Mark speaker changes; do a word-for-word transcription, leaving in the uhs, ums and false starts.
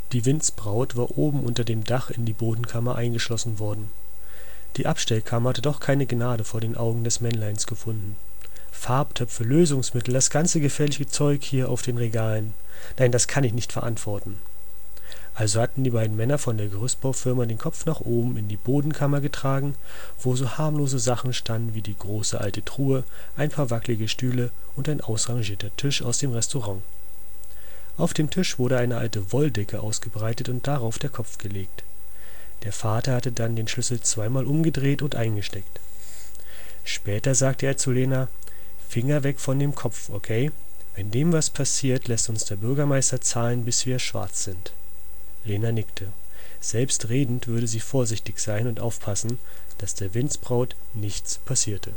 Speaker 1: Die Windsbraut war oben unter dem Dach in die Bodenkammer eingeschlossen worden. Die Abstellkammer hatte doch keine Gnade vor den Augen des Männleins gefunden. Farbtöpfe, Lösungsmittel, das ganze gefährliche Zeug hier auf den Regalen. Nein, das kann ich nicht verantworten. Also hatten die beiden Männer von der Gerüstbaufirma den Kopf nach oben in die Bodenkammer getragen, wo so harmlose Sachen standen wie die große alte Truhe, ein paar wackelige Stühle und ein ausrangierter Tisch aus dem Restaurant. Auf dem Tisch wurde eine alte Wolldecke ausgebreitet und darauf der Kopf gelegt. Der Vater hatte dann den Schlüssel zweimal umgedreht und eingesteckt. Später sagte er zu Lena: »Finger weg von dem Kopf, okay? Wenn dem was passiert, lässt uns der Bürgermeister zahlen, bis wir schwarz sind.« Lena nickte. Selbstredend würde sie vorsichtig sein und aufpassen, dass der Windsbraut nichts passierte